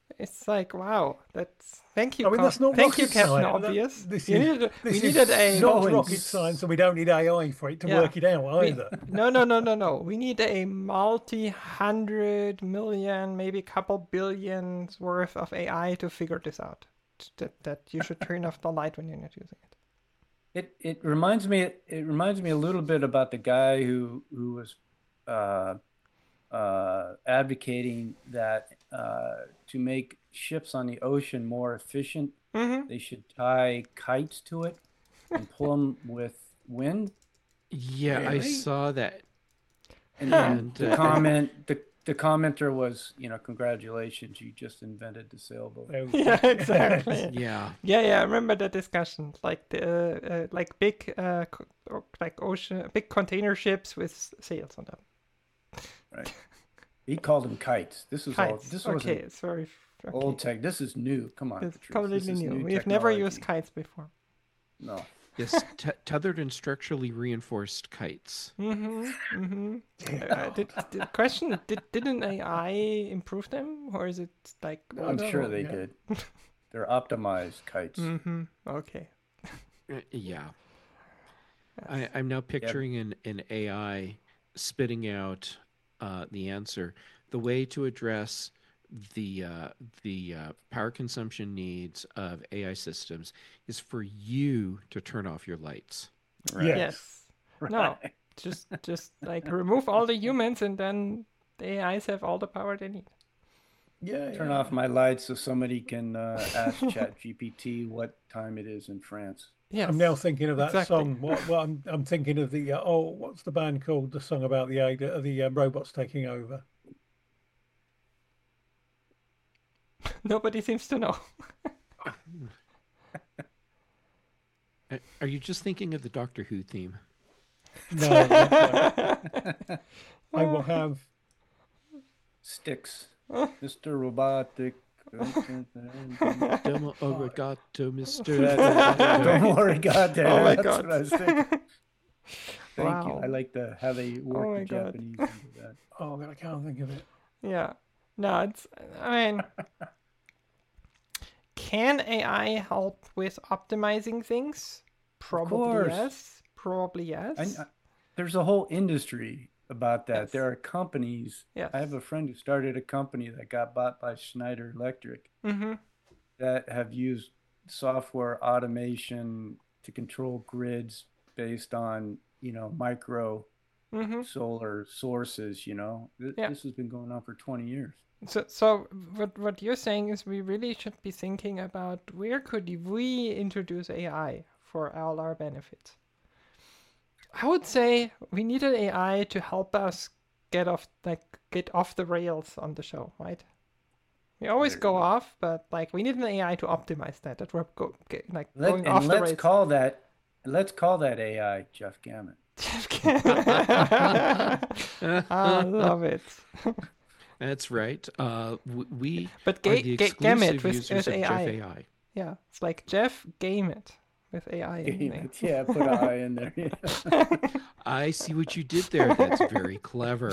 It's like, wow, that's thank you. I mean, Cap- that's not thank you, rocket Captain science. That- Obvious. This you is, needed, this we is needed a not So rocket ins- science, and we don't need A I for it to Yeah. work it out We- either. no, no, no, no, no. We need a multi-hundred million, maybe couple billions worth of A I to figure this out. That that you should turn off the light when you're not using it. It it reminds me it reminds me a little bit about the guy who who was uh, uh, advocating that uh, to make ships on the ocean more efficient, Mm-hmm. they should tie kites to it and pull them with wind. Yeah, I Really? saw that. And, And, and the uh, comment the the commenter was, you know, congratulations, you just invented the sailboat. So- Yeah, exactly. Yeah. Yeah, yeah, I remember the discussion. Like the uh, uh, like big uh co- or like ocean big container ships with sails on them. Right. He called them kites. This was all Kites. this okay, wasn't it's very okay. old tech. This is new. Come on, It's Patrice. completely This is new. new We've never technology. used kites before. No. Yes, t- tethered and structurally reinforced kites. Mm-hmm. Mm-hmm. Uh, did, the question did didn't A I improve them, or is it like? I I'm don't sure know, they yeah. did. They're optimized kites. Mm-hmm. Okay. Uh, yeah. I, I'm now picturing an, an A I spitting out uh, the answer. The way to address the uh, the uh, power consumption needs of A I systems is for you to turn off your lights. Right. Yes. Yes. No. Just just like remove all the humans, and then the A Is have all the power they need. Yeah, Turn yeah. off my lights so somebody can uh, ask ChatGPT what time it is in France. Yes. I'm now thinking of that exactly. song. What, what I'm, I'm thinking of the uh, oh, what's the band called? The song about the A- uh, the uh, robots taking over. Nobody seems to know. Uh, Are you just thinking of the Doctor Who theme? No, not quite. I will have. Sticks. Mister Robotic. Domo arigato, Mister Don't worry, goddamn. Oh my That's God. what I was thinking. Thank Wow. you. I like the how they work Oh my the God. Japanese into that. Oh, God, I can't think of it. Yeah. No, it's. I mean, can A I help with optimizing things? Probably course. yes. Probably yes. I, I, there's a whole industry about that. Yes. There are companies. Yes. I have a friend who started a company that got bought by Schneider Electric Mm-hmm. that have used software automation to control grids based on, you know, micro Mm-hmm. solar sources, you know. Th- Yeah. This has been going on for twenty years. So, so what what you're saying is we really should be thinking about where could we introduce A I for all our benefits. I would say we need an A I to help us get off like get off the rails on the show, right? We always There go you go. off, but like we need an A I to optimize that. That we're go, get, like Let, going off and the let's rails. call that let's call that A I Jeff Gammon. I love it. That's right. Uh, w- we But are ga- the ga- exclusive Gamut with, users with of A Jeff I. A I. Yeah, it's like Jeff Game It with A I in the name. Yeah, put an I in there. Yeah. I see what you did there. That's very clever.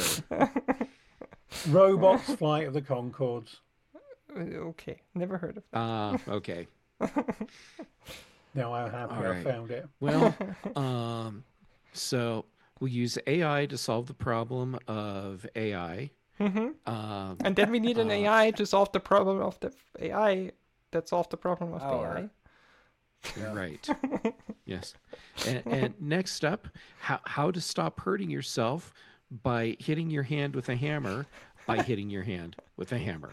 Robots Flight of the Concords. Okay, never heard of that. Ah, okay. Now I'm happy All I right. found it. Well, um, so we use A I to solve the problem of A I. hmm Um, And then we need an Uh, A I to solve the problem of the A I that solved the problem of Power. the A I. Right. Yes. And, and next up, how, how to stop hurting yourself by hitting your hand with a hammer by hitting your hand with a hammer.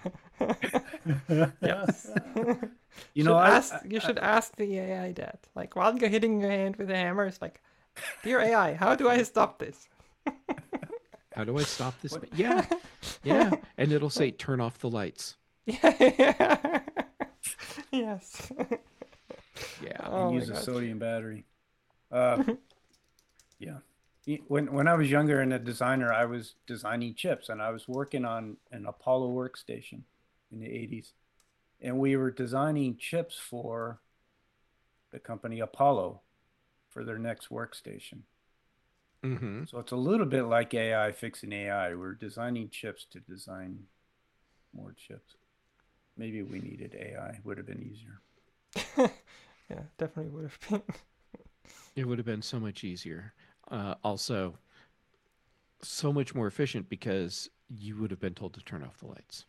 Yes. You Should know, I, ask, you should ask the A I that. Like while you're hitting your hand with a hammer, it's like, dear A I, how do I stop this? How do I stop this? ma- Yeah. Yeah. And it'll say, turn off the lights. Yeah. Yes. Yeah. Oh my use a gosh. sodium battery. Uh, yeah. Y- When when I was younger and a designer, I was designing chips, and I was working on an Apollo workstation in the eighties, and we were designing chips for the company Apollo for their next workstation. Mm-hmm. So it's a little bit like A I fixing A I. We're designing chips to design more chips. maybe we needed A I. Would have been easier. Yeah, definitely would have been. It would have been so much easier. Uh, also, so much more efficient because you would have been told to turn off the lights.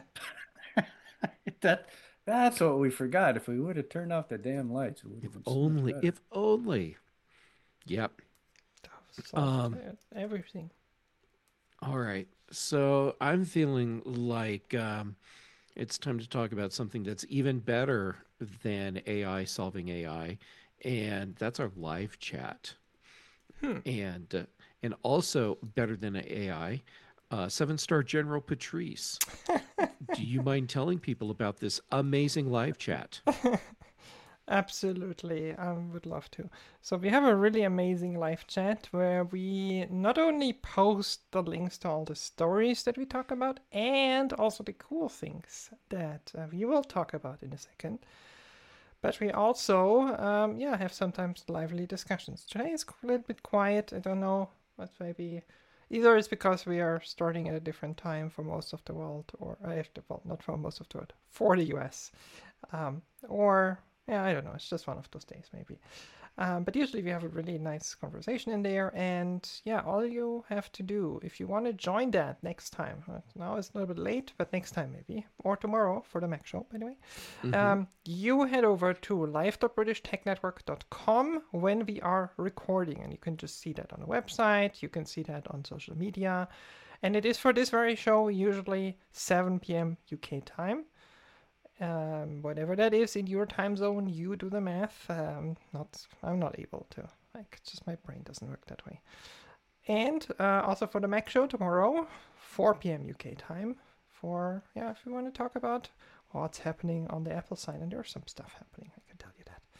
that that's what we forgot. If we would have turned off the damn lights, it would If have been so much only, better. if only. Yep. So, Um, uh, everything. All right. So I'm feeling like um, it's time to talk about something that's even better than A I solving A I, and that's our live chat. Hmm. And uh, and also better than A I, uh, seven star General Patrice. Do you mind telling people about this amazing live chat? Absolutely, I would love to. So we have a really amazing live chat where we not only post the links to all the stories that we talk about and also the cool things that uh, we will talk about in a second, but we also, um, yeah, have sometimes lively discussions. Today is a little bit quiet. I don't know, but maybe either it's because we are starting at a different time for most of the world, or uh, well, not for most of the world, for the U S, um, or yeah, I don't know. It's just one of those days, maybe. Um, but usually we have a really nice conversation in there. And yeah, all you have to do, if you want to join that next time, uh, now it's a little bit late, but next time maybe, or tomorrow for the Mac Show, by the way, Mhm. um, you head over to live dot british tech network dot com when we are recording. And you can just see that on the website. You can see that on social media. And it is for this very show, usually seven p.m. U K time. Um, whatever that is in your time zone, you do the math. Um, not, I'm not able to. Like, it's just my brain doesn't work that way. And uh, also for the Mac Show tomorrow, four p.m. U K time. For yeah, if you want to talk about what's happening on the Apple side, and there's some stuff happening, I can tell you that.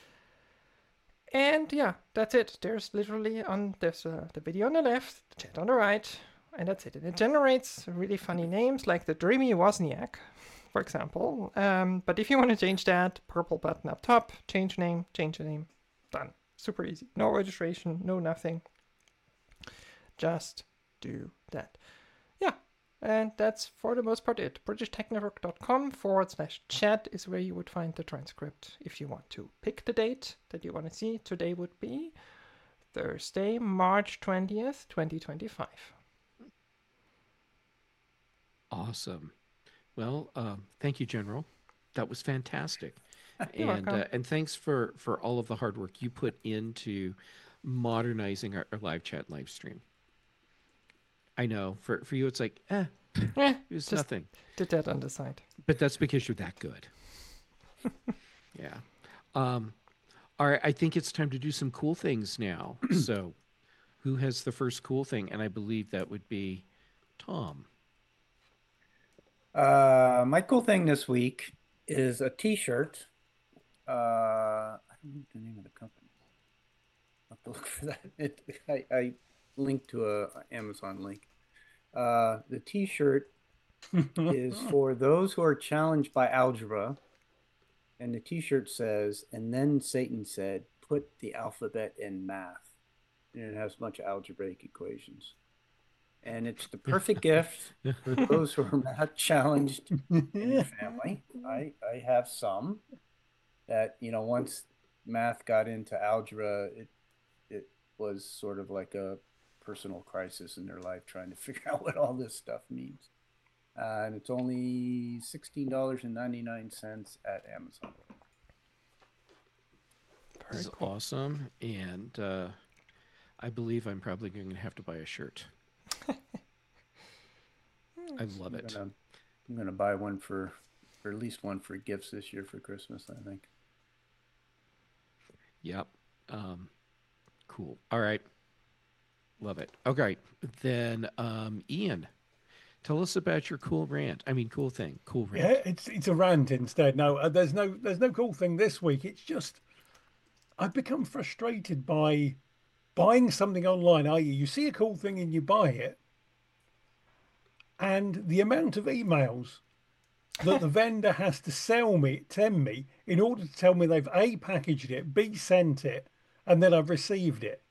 And yeah, that's it. There's literally on there's uh, the video on the left, the chat on the right, and that's it. And it generates really funny names like the Dreamy Wozniak, for example. Um, but if you want to change that, purple button up top, change name, change the name, done. Super easy. No registration, no nothing. Just do that. Yeah, and that's for the most part it. british tech network dot com forward slash chat is where you would find the transcript if you want to pick the date that you want to see. Today would be Thursday, March twentieth, twenty twenty-five. Awesome. Well, um, thank you, General. That was fantastic. You're and welcome. uh, and thanks for for all of the hard work you put into modernizing our, our live chat live stream. I know for for you it's like eh, Eh, it's just nothing, did that on the side. but that's because you're that good. Yeah. Um, all right. I think it's time to do some cool things now. So, who has the first cool thing? And I believe that would be Tom. Uh, my cool thing this week is a T-shirt. Uh, I don't know the name of the company. I'll have to look for that. It, I, I linked to a Amazon link. Uh, the T-shirt is for those who are challenged by algebra, and the T-shirt says, "And then Satan said, put the alphabet in math," and it has a bunch of algebraic equations. And it's the perfect gift for those who are math challenged in your family. I, I have some that, you know, once math got into algebra, it it was sort of like a personal crisis in their life trying to figure out what all this stuff means. Uh, and it's only sixteen dollars and ninety-nine cents at Amazon. This Very is cool. awesome, and uh, I believe I'm probably going to have to buy a shirt. I love I'm it. gonna, I'm gonna buy one for, or at least one for gifts this year for Christmas, I think. Yep. Um, cool. All right. Love it. Okay. Then, um, Ian, tell us about your cool rant. I mean, cool thing. Cool rant. Yeah, it's it's a rant instead. No, uh, there's no there's no cool thing this week. It's just I've become frustrated by buying something online. Are you? You see a cool thing and you buy it, and the amount of emails that the vendor has to sell me, send me, in order to tell me they've A, packaged it, B, sent it, and then I've received it.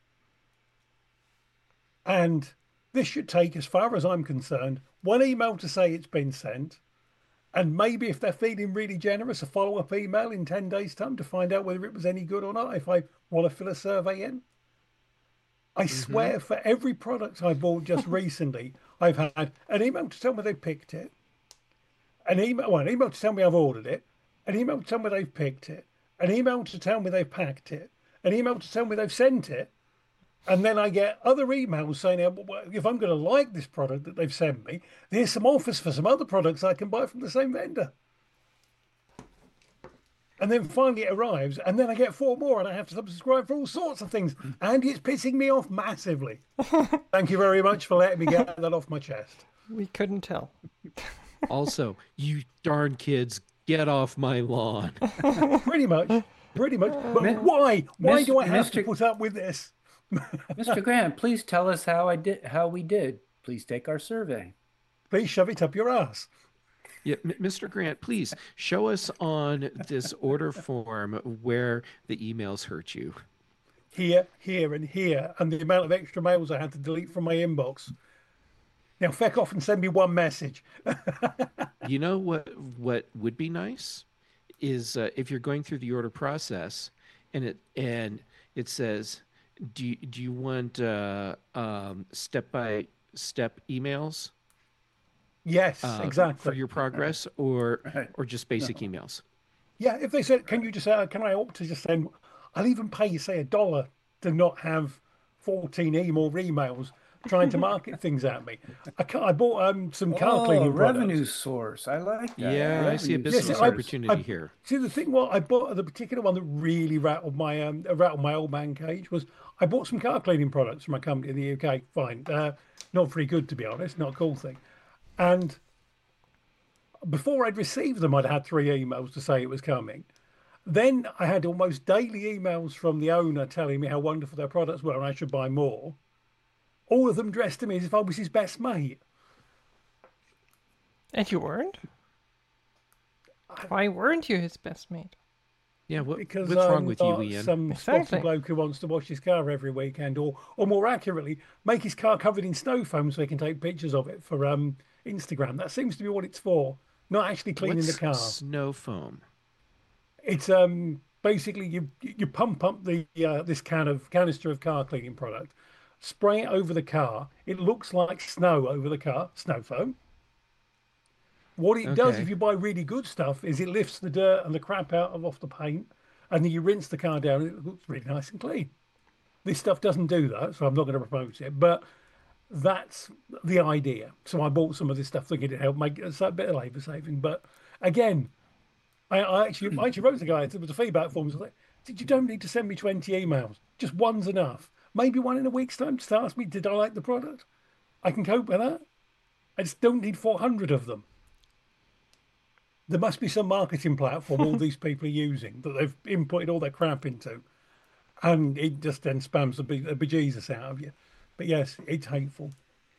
And this should take, as far as I'm concerned, one email to say it's been sent, And maybe if they're feeling really generous, a follow-up email in ten days' time to find out whether it was any good or not, if I want to fill a survey in. I swear for every product I bought just recently, I've had an email to tell me they picked it, an email, well, an email to tell me I've ordered it, an email to tell me they've picked it, an email to tell me they've packed it, an email to tell me they've sent it, and then I get other emails saying, well, if I'm going to like this product that they've sent me, there's some offers for some other products I can buy from the same vendor. And then finally it arrives, and then I get four more, and I have to subscribe for all sorts of things, and it's pissing me off massively. Thank you very much for letting me get that off my chest. We couldn't tell. Also, you darn kids, get off my lawn. Pretty much, pretty much. But why? Why Miss- do I have Mister to put up with this? Mister Grant, please tell us how I did, how we did. Please take our survey. Please shove it up your ass. Yeah, M- Mister Grant, please show us on this order form where the emails hurt you. Here, here, and here, and the amount of extra mails I had to delete from my inbox. Now, feck off and send me one message. You know what? What would be nice is uh, if you're going through the order process, and it and it says, "Do you, do you want uh, um, step by step emails?" Yes, uh, exactly. for your progress, or Right. or just basic emails. Yeah, if they said, can you just uh, can I opt to just send? I'll even pay you say a dollar to not have fourteen e more emails trying to market things at me. I can't, I bought um some car Oh, cleaning products. revenue source. I like that. Yeah, I see a Revenue business Yes, source. I- opportunity I- here. See, the thing was, I bought the particular one that really rattled my um rattled my old man cage was I bought some car cleaning products from a company in the U K. Fine, uh, not very good to be honest, not a cool thing. And before I'd received them, I'd had three emails to say it was coming. Then I had almost daily emails from the owner telling me how wonderful their products were and I should buy more. All of them dressed to me as if I was his best mate. And you weren't? Why weren't you his best mate? Yeah, what, Because what's wrong I'm with you, not Ian? some Exactly. spotty bloke who wants to wash his car every weekend, or, or more accurately, make his car covered in snow foam so he can take pictures of it for um Instagram. That seems to be what it's for. Not actually cleaning What's the car. snow foam? It's um basically you you pump up the uh, this can of canister of car cleaning product, spray it over the car. It looks like snow over the car, snow foam. What it does Okay. if you buy really good stuff is it lifts the dirt and the crap out of off the paint, and then you rinse the car down and it looks really nice and clean. This stuff doesn't do that, so I'm not going to promote it, but that's the idea. So I bought some of this stuff thinking it helped make a bit of labour saving. But again, I, I actually I actually wrote to the guy. There was a feedback form. I was like, "Did you don't need to send me twenty emails? Just one's enough. Maybe one in a week's time just to ask me, did I like the product? I can cope with that. I just don't need four hundred of them." There must be some marketing platform all these people are using that they've inputted all their crap into, and it just then spams the, be- the bejesus out of you. But yes, it's hateful.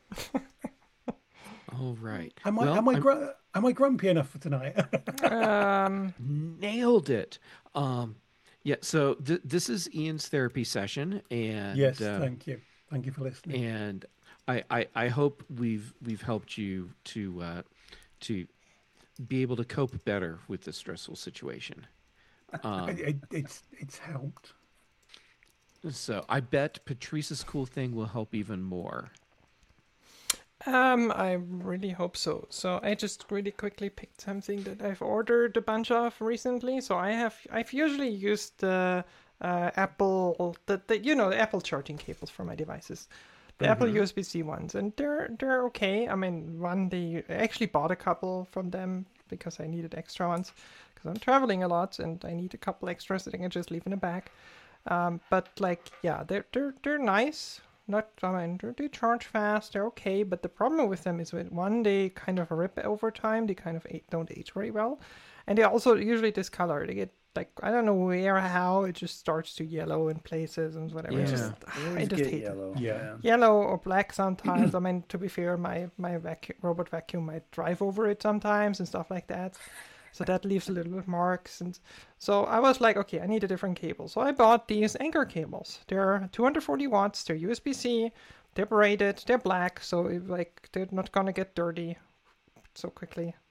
All right. Am I well, am I I'm- gr- am I grumpy enough for tonight? Um, nailed it. Um, yeah. So th- this is Ian's therapy session, and yes, uh, thank you, thank you for listening. and I, I I hope we've we've helped you to uh, to be able to cope better with this stressful situation. Um, It, it, it's it's helped. so I bet Patrice's cool thing will help even more. um, I really hope so. So I just really quickly picked something that I've ordered a bunch of recently. So I have, I've usually used the uh, Apple, the, the you know, the Apple charging cables for my devices. The Apple U S B C ones, and they're they're okay. I mean, one they I actually bought a couple from them because I needed extra ones because I'm traveling a lot and I need a couple extras that I can just leave in the bag. Um, but like, yeah, they're they're they're nice. Not I mean, they're, they charge fast. They're okay. But the problem with them is that one, they kind of rip over time. They kind of a- don't age very well, and they also usually discolor. They get like I don't know where how it just starts to yellow in places and whatever. It's Yeah. just They I always just get hate it. yellow. Yeah. Yellow or black sometimes. I mean, to be fair, my my vacuum, robot vacuum might drive over it sometimes and stuff like that. So that leaves a little bit marks. And so I was like, okay, I need a different cable. So I bought these Anker cables. They're two hundred forty watts. They're U S B C. They're braided. They're black, so it, like they're not gonna get dirty so quickly.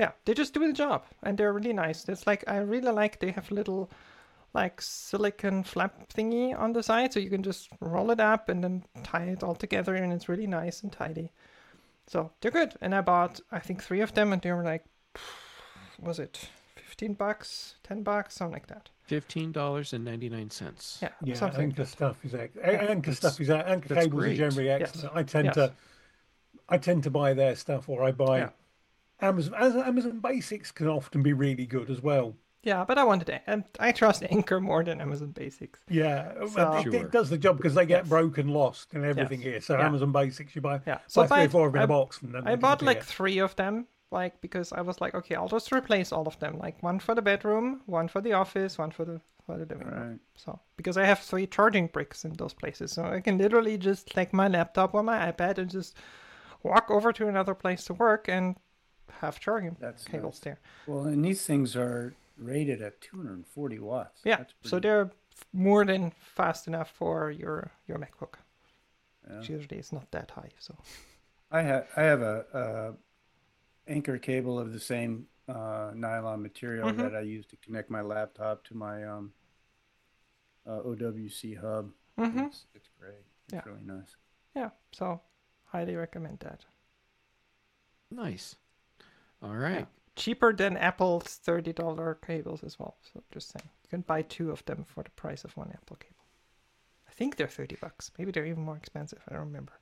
Yeah, they just do the job, and they're really nice. It's like I really like they have little like silicon flap thingy on the side, so you can just roll it up and then tie it all together, and it's really nice and tidy. So they're good. And I bought I think three of them, and they were like, was it fifteen bucks, ten bucks, something like that. Fifteen dollars and ninety nine cents. Yeah, Yeah, something. anchor stuff is ex- anchor stuff is anchor that's cables great. are generally Yes. excellent. I tend Yes. to I tend to buy their stuff, or I buy Yeah. Amazon. As Amazon Basics can often be really good as well. Yeah, but I wanted it, and I trust Anchor more than Amazon Basics. Yeah, So- it, Sure. it does the job because they get Yes. broken, lost, and everything Yes. here. So Yeah. Amazon Basics, you buy, Yeah, so so buy three I- or four of them in I- a box, and then I they bought like disappear. three of them, like because I was like, okay, I'll just replace all of them, like one for the bedroom, one for the office, one for the for the living room. Right. So because I have three charging bricks in those places, so I can literally just take my laptop or my iPad and just walk over to another place to work and have charging That's cables nice. there. Well, and these things are rated at two hundred forty watts. Yeah, That's so pretty- they're more than fast enough for your your MacBook. Yeah. Which usually is not that high. So I have I have a, a anchor cable of the same uh, nylon material Mhm. that I use to connect my laptop to my um, uh, O W C hub. Mhm. It's, it's great. It's Yeah. really nice. yeah, so highly recommend that. Nice. All right. Cheaper than Apple's thirty dollar cables as well. So just saying, you can buy two of them for the price of one Apple cable. I think they're thirty bucks. Maybe they're even more expensive. I don't remember.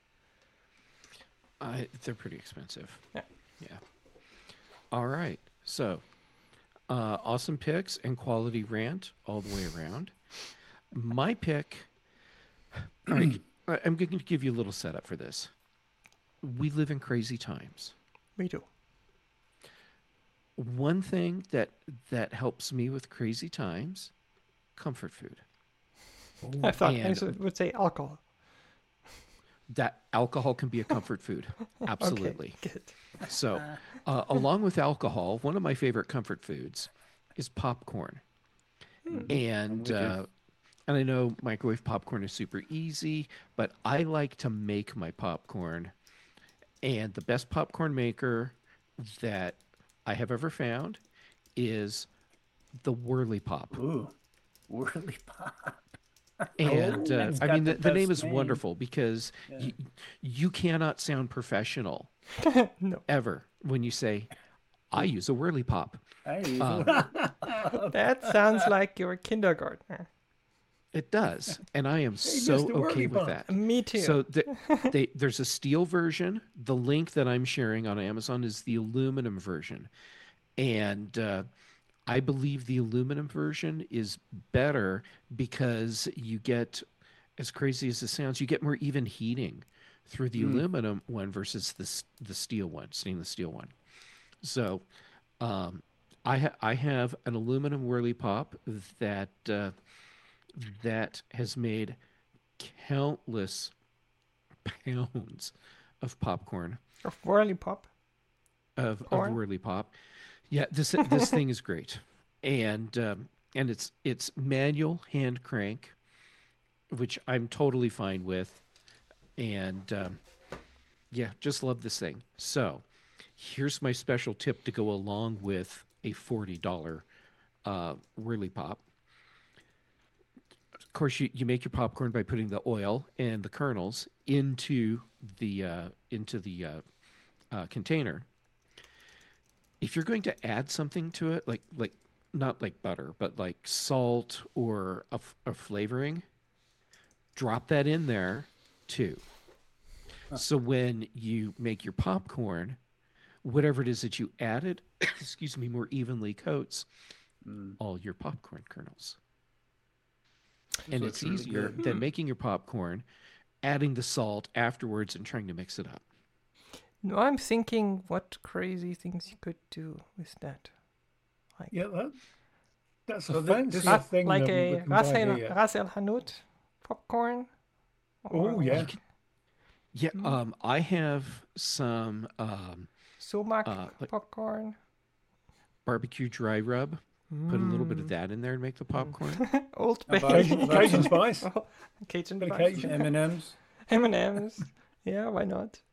I, they're pretty expensive. Yeah. Yeah. All right. So, uh, awesome picks and quality rant all the way around. My pick. All right. I- I'm going to give you a little setup for this. We live in crazy times. We do. One thing that that helps me with crazy times, comfort food. I thought I And- should- would say alcohol. That alcohol can be a comfort food. Absolutely. Okay, good. So, uh, along with alcohol, one of my favorite comfort foods is popcorn. And with you. uh, and I know microwave popcorn is super easy, but I like to make my popcorn. And the best popcorn maker that I have ever found is the Whirly Pop. Ooh, Whirly Pop. And uh, That's I got mean, the, the the name best is name. wonderful because you, you cannot sound professional No, ever when you say, I use a Whirly Pop. I use Um, it. that sounds like your kindergartner. It does. And I am so Mister okay Whirly with Pop. that. Me too. So the, they, there's a steel version. The link that I'm sharing on Amazon is the aluminum version. And uh, I believe the aluminum version is better because you get, as crazy as it sounds, you get more even heating through the aluminum one versus the s- the steel one, stainless steel one. So um, I ha- I have an aluminum Whirly Pop that uh, that has made countless pounds of popcorn Of Whirly Pop. of, of Corn? Whirly Pop. Yeah, this this thing is great, and um, and it's it's manual hand crank, which I'm totally fine with, and um, yeah, just love this thing. So, here's my special tip to go along with a forty dollar uh, Whirly Pop. Of course, you, you make your popcorn by putting the oil and the kernels into the uh, into the uh, uh, container. If you're going to add something to it, like like not like butter, but like salt or a, f- a flavoring, drop that in there too. So when you make your popcorn, whatever it is that you added, excuse me, more evenly coats all your popcorn kernels. And So it's it's really easier good. than making your popcorn, adding the salt afterwards, and trying to mix it up. No, I'm thinking what crazy things you could do with that. Like, Yeah, that, that's So a thi- fancy this- ra- thing. like that we a can buy Ras El, here. Ras El Hanout popcorn. Oh, yeah. Yeah, um, I have some um, Sumac Uh, like- popcorn. barbecue dry rub. Put a little bit of Mm. that in there and make the popcorn. Old How about- Bay. Cajun, Cajun spice. Oh, Cajun Bit of spice. Cajun. M and M's. M and M's. Yeah, why not?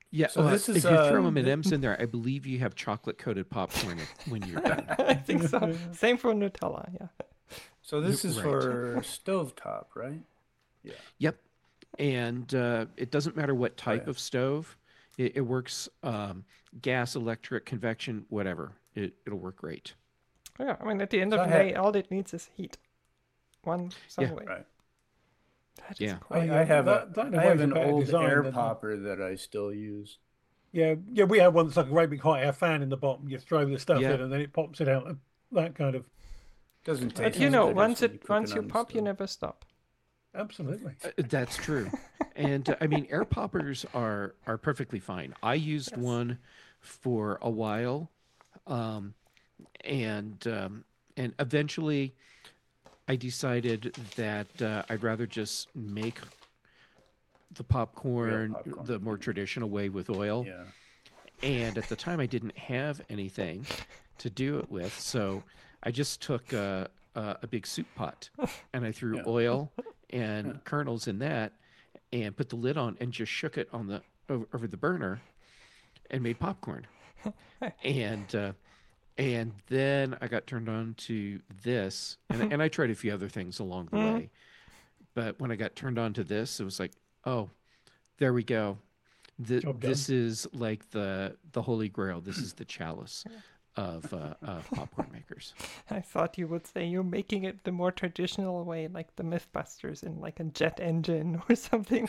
Yeah, So uh, this is, if you throw uh, M and M's in there, I believe you have chocolate-coated popcorn if- when you're done. I think so. Same for Nutella, yeah. So this is Right. for stovetop, right? Yep. And uh, it doesn't matter what type yeah. of stove. It, it works um, gas, electric, convection, whatever. It, it'll work great. Yeah, I mean, at the end So of I the had- day, all it needs is heat. One some Yeah. way. Right. That is Yeah. cool. I, yeah, I have that- a that in a I way have is a an better old design air than the- popper that I still use. Yeah, yeah, we have one that's like a great big hot air fan in the bottom. You throw the stuff Yeah. in and then it pops it out. That kind of, Doesn't taste. But you as know, good as once when it cook once it you on the pop, you stove. never stop. absolutely. Uh, That's true. And uh, I mean, air poppers are are perfectly fine. I used Yes. one for a while, um, and um, and eventually, I decided that uh, I'd rather just make the popcorn, popcorn. the more traditional way with oil. Yeah. And at the time, I didn't have anything to do it with, so I just took a, a, a big soup pot and I threw Yeah. oil and kernels in that, and put the lid on and just shook it on the over, over the burner, and made popcorn. and uh, and then I got turned on to this, and and I tried a few other things along the Mhm. way, but when I got turned on to this, it was like, oh, there we go. The, Job done. this is like the the holy grail. This is the chalice of uh, of popcorn makers. I thought you would say you're making it the more traditional way, like the Mythbusters in like a jet engine or something.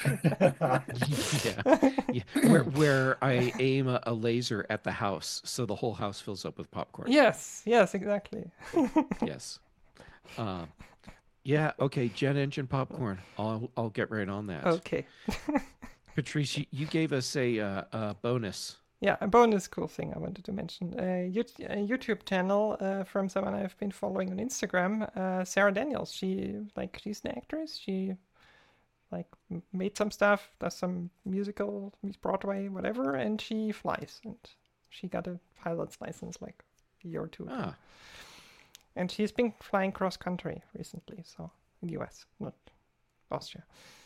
yeah, yeah. Where, where I aim a, a laser at the house, so the whole house fills up with popcorn. Yes, yes, exactly. Yes. Um, yeah. Okay. Jet engine popcorn. I'll I'll get right on that. Okay. Patrice, you, you gave us a, uh, a bonus. Yeah, a bonus cool thing I wanted to mention. Uh, Yout- a YouTube channel uh, from someone I've been following on Instagram, uh, Sarah Daniels. She like she's an actress. She like m- made some stuff, does some musical, Broadway, whatever, and she flies. And she got a pilot's license like a year or two ago. Ah, And she's been flying cross country recently, so in the U S, not Austria.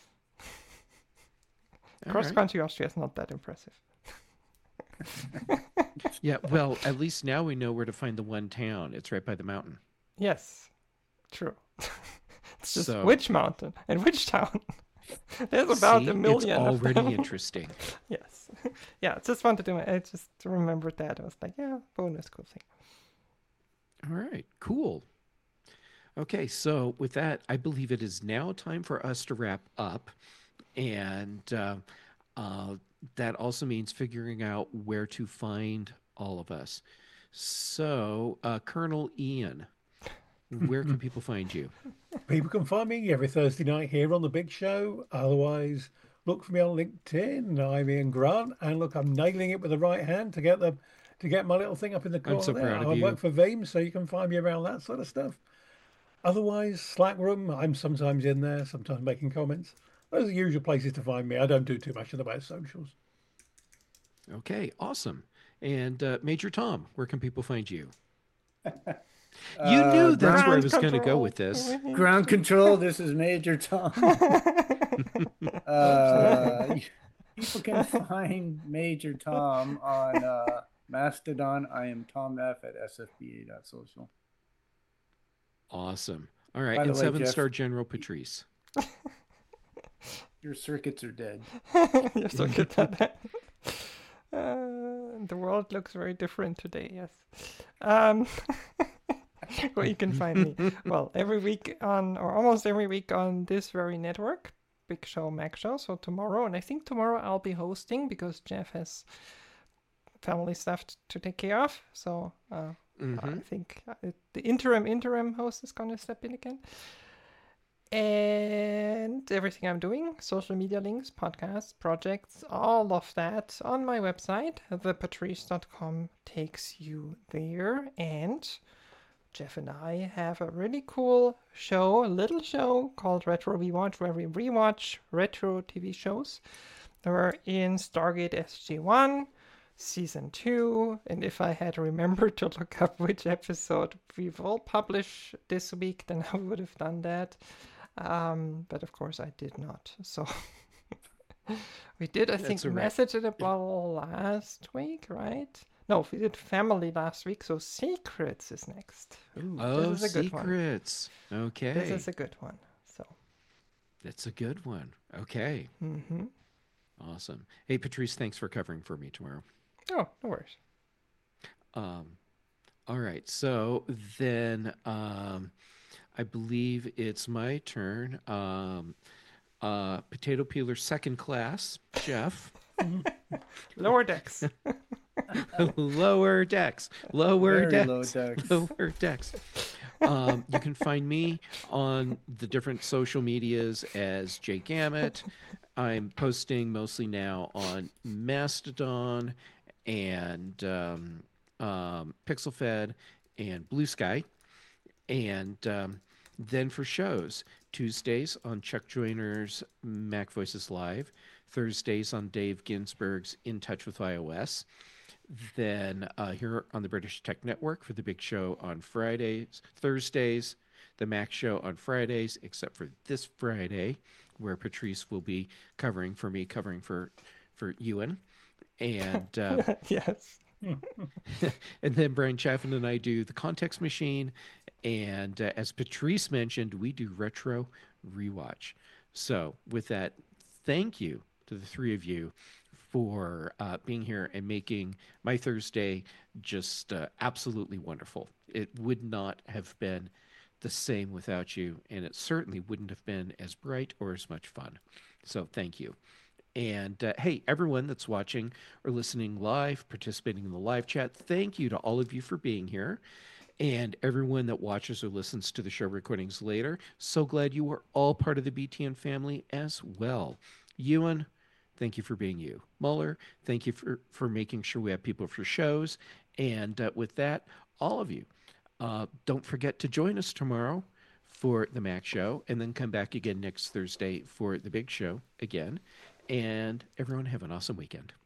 all Cross right. country Austria is not that impressive. Yeah. Well, at least now we know where to find the one town. It's right by the mountain. Yes, true. It's just So- which mountain and which town? There's about See? a million It's of already them. interesting. Yes. Yeah, just wanted to, I just remembered that. I was like, yeah, bonus, cool thing. All right, cool. Okay, so with that, I believe it is now time for us to wrap up. And uh, uh, that also means figuring out where to find all of us. So, uh, Colonel Ian, where can people find you? People can find me every Thursday night here on The Big Show. Otherwise, look for me on LinkedIn. I'm Ian Grant. And look, I'm nailing it with the right hand to get the to get my little thing up in the corner so there. proud of I you. work for Veeam, so you can find me around that sort of stuff. Otherwise, Slack room, I'm sometimes in there, sometimes making comments. Those are the usual places to find me. I don't do too much in the way of socials. Okay, awesome. And uh, Major Tom, where can people find you? You Uh, knew that's where I Ground was going to go control. with this. Ground control. This is Major Tom. uh, people can find Major Tom on uh, Mastodon. I am Tom F at s f b a dot social. Awesome. All right, By the and way, seven Jeff- star General Patrice. Your circuits are dead. You're so good at that. Uh, the world looks very different today, yes. Um, where you can find me. Well, every week on, or almost every week on this very network, Big Show, Mac Show. So tomorrow, and I think tomorrow I'll be hosting because Jeff has family stuff t- to take care of. So uh, I Mhm. think uh, it- the interim interim host is going to step in again. And everything I'm doing, social media links, podcasts, projects, all of that on my website, the patrice dot com, takes you there. And Jeff and I have a really cool show, a little show called Retro Rewatch, where we rewatch retro T V shows. We're in Stargate S G one, Season two, and if I had remembered to look up which episode we will publish this week, then I would have done that. Um, but of course I did not. So We did, I think, That's all right. message it about last week, right? No, we did family last week, so secrets is next. Ooh, Oh, this is a good one. secrets. Okay. This is a good one. So, That's a good one. Okay. mm-hmm. Awesome. Hey, Patrice, thanks for covering for me tomorrow. Oh, no worries. Um, all right. So then um, I believe it's my turn. Um, uh, potato peeler second class, Jeff. Lower decks. Lower decks. Lower Very decks. low decks. Lower decks. Um, you can find me on the different social medias as Jay Gamet. I'm posting mostly now on Mastodon and um, um, PixelFed and Blue Sky. And um, then for shows, Tuesdays on Chuck Joyner's Mac Voices Live, Thursdays on Dave Ginsburg's In Touch with iOS. Then uh, here on the British Tech Network for the big show on Fridays, Thursdays, the Mac show on Fridays, except for this Friday, where Patrice will be covering for me, covering for for Ewan, and uh, Yes. and then Brian Chaffin and I do the Context Machine, and uh, as Patrice mentioned, we do Retro Rewatch. So with that, thank you to the three of you for uh, being here and making my Thursday just uh, absolutely wonderful. It would not have been the same without you, and it certainly wouldn't have been as bright or as much fun. So thank you. And uh, hey, everyone that's watching or listening live, participating in the live chat, thank you to all of you for being here. And everyone that watches or listens to the show recordings later, so glad you are all part of the B T N family as well. Ewan, thank you for being you. Muller, thank you for, for making sure we have people for shows. And uh, with that, all of you, uh, don't forget to join us tomorrow for the Mac Show, and then come back again next Thursday for the big show again. And everyone have an awesome weekend.